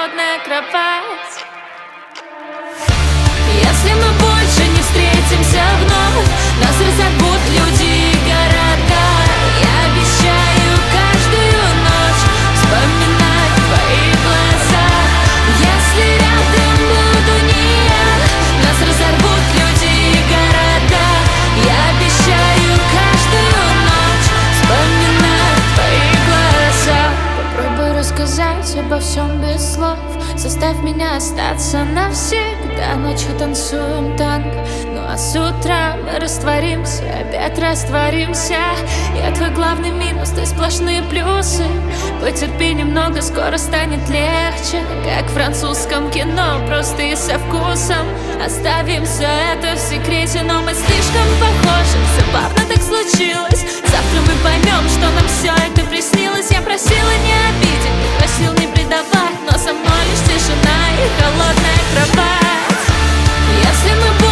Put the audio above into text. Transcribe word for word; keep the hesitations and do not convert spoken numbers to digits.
холодная кровать. Если мы больше не встретимся вновь, нас разорвут люди и города. Я обещаю каждую ночь вспоминать твои глаза. Если рядом буду не я, нас разорвут люди и города. Я обещаю каждую ночь вспоминать твои глаза. Попробуй рассказать обо всем без слов. Заставь меня остаться навсегда. Ночью танцуем танго, ну а с утра мы растворимся, опять растворимся. Я твой главный минус, ты сплошные плюсы. Потерпи немного, скоро станет легче. Как в французском кино, просто и со вкусом. Оставим все это в секрете, но мы слишком похожи. Забавно так случилось. Завтра мы поймем, что нам все это приснилось. Я просила не обидеть, ты просил не предавать, но со мной лишь тишина и холодная кровать. Если мы